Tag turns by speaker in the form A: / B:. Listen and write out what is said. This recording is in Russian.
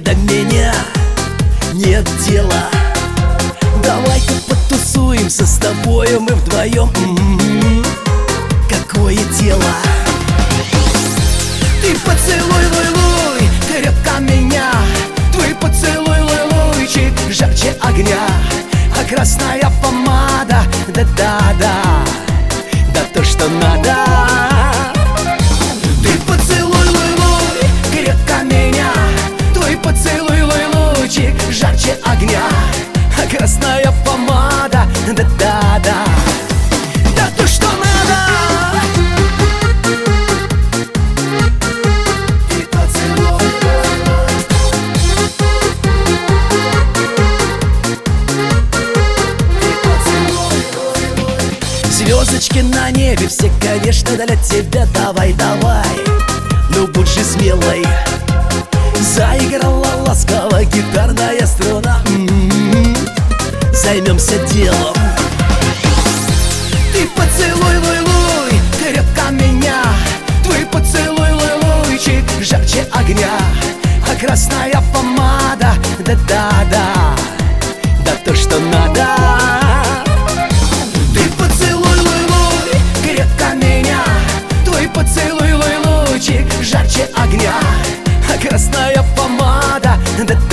A: до меня нет дела. Давай-ка потусуемся с тобою мы вдвоем. Какое дело? Ты поцелуй, луй-луй, крепко меня. Твой поцелуй, луй-луйчик, жарче огня. А красная помада, да-да-да, да то, что надо. Ты поцелуй, луй-луй, крепко меня. Твой поцелуй, луй-луйчик, жарче огня. А красная помада, да-да-да, да то, что надо. Звездочки на небе все, конечно, для тебя. Давай, давай, ну будь же смелой. Заиграла ласково гитарная струна. Займемся делом. Ты поцелуй, луй-луй, крепко меня. Твой поцелуй, луй-луйчик, жарче огня. А красная помада, да-да-да, да то, что надо. Поцелуй, луй-луйчик, жарче огня. А красная помада, да